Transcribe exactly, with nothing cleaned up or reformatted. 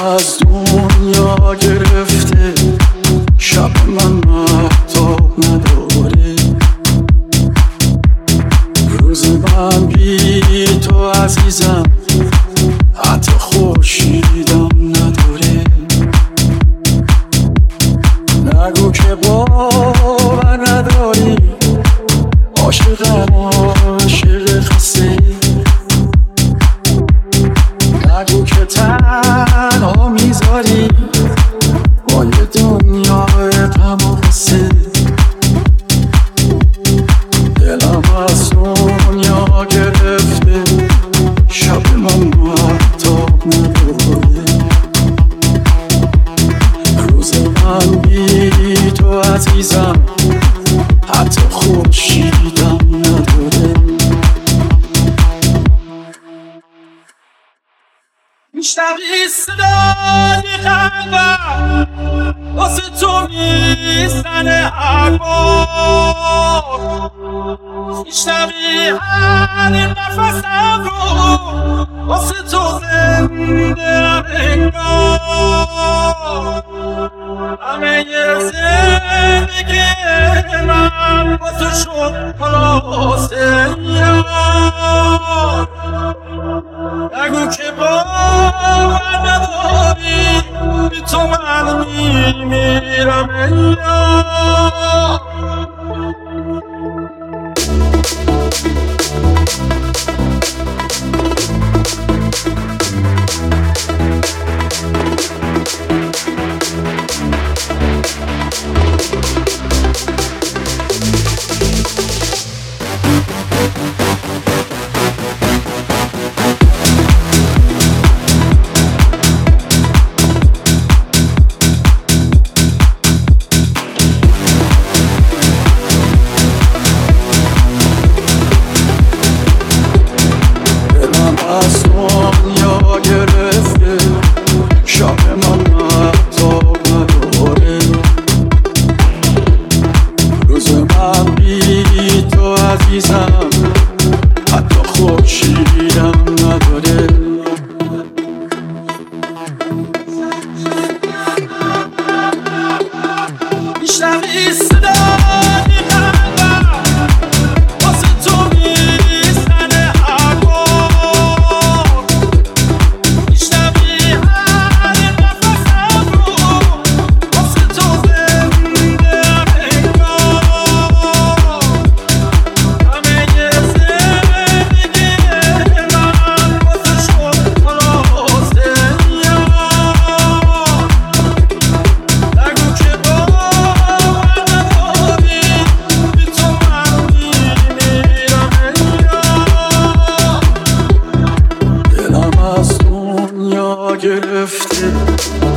از دنیا گرفته، شب من مهتاب نداره، روز من بی تو عزیزم حتی خورشیدم نداره. نگو که باور نداری، عاشقم عاشق خسته. نگو که تنها میذاری با یه دنیای غم و غصه. دلم از دنیا گرفته، شب من مهتاب نداره، روز من بی تو عزیزم حتی خورشیدم نداره. میشنوی صدای قلبم واسه تو میزنه هر بار، میشنوی هر نفسم رو واسه تو زنده انگار. همه زندگی من با تو شد خلاصه یار. نگو که باور نداری، بی تو من میمیرم ای یار. از دنیا گرفته، شب من مهتاب نداره، روز من بی تو عزیزم حتی خورشیدم نداره. میشنوی صدای قلبم واسه تو میزنه هر بار، میشنوی هر نفسم رو واسه تو زنده انگار. همه زندگی من واسه شد خلاصه یار. نگو که باور نداری، بی تو من میمیرم ای یار. دلم از دنیا گرفته،